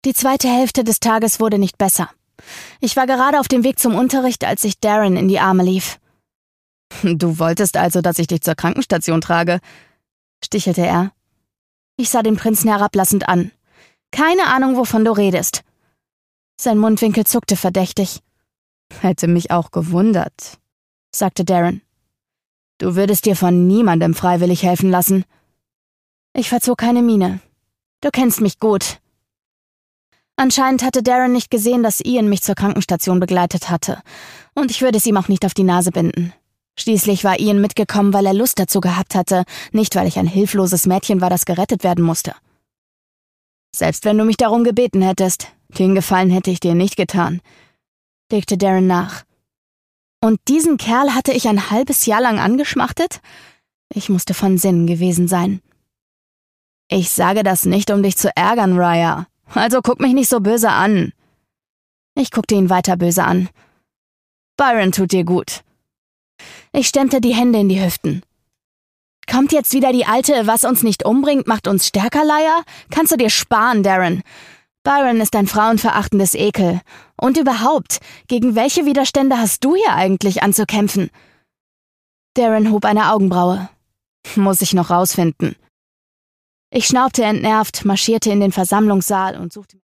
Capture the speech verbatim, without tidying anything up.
Die zweite Hälfte des Tages wurde nicht besser. Ich war gerade auf dem Weg zum Unterricht, als ich Darren in die Arme lief. »Du wolltest also, dass ich dich zur Krankenstation trage?« stichelte er. Ich sah den Prinzen herablassend an. »Keine Ahnung, wovon du redest.« Sein Mundwinkel zuckte verdächtig. »Hätte mich auch gewundert«, sagte Darren. »Du würdest dir von niemandem freiwillig helfen lassen.« Ich verzog keine Miene. »Du kennst mich gut.« Anscheinend hatte Darren nicht gesehen, dass Ian mich zur Krankenstation begleitet hatte. Und ich würde es ihm auch nicht auf die Nase binden. Schließlich war Ian mitgekommen, weil er Lust dazu gehabt hatte, nicht weil ich ein hilfloses Mädchen war, das gerettet werden musste. »Selbst wenn du mich darum gebeten hättest, den Gefallen hätte ich dir nicht getan«, legte Darren nach. Und diesen Kerl hatte ich ein halbes Jahr lang angeschmachtet? Ich musste von Sinnen gewesen sein. »Ich sage das nicht, um dich zu ärgern, Raya. Also guck mich nicht so böse an.« Ich guckte ihn weiter böse an. »Byron tut dir gut.« Ich stemmte die Hände in die Hüften. »Kommt jetzt wieder die alte, was uns nicht umbringt, macht uns stärker, Leier? Kannst du dir sparen, Darren. Byron ist ein frauenverachtendes Ekel. Und überhaupt, gegen welche Widerstände hast du hier eigentlich anzukämpfen?« Darren hob eine Augenbraue. »Muss ich noch rausfinden.« Ich schnaubte entnervt, marschierte in den Versammlungssaal und suchte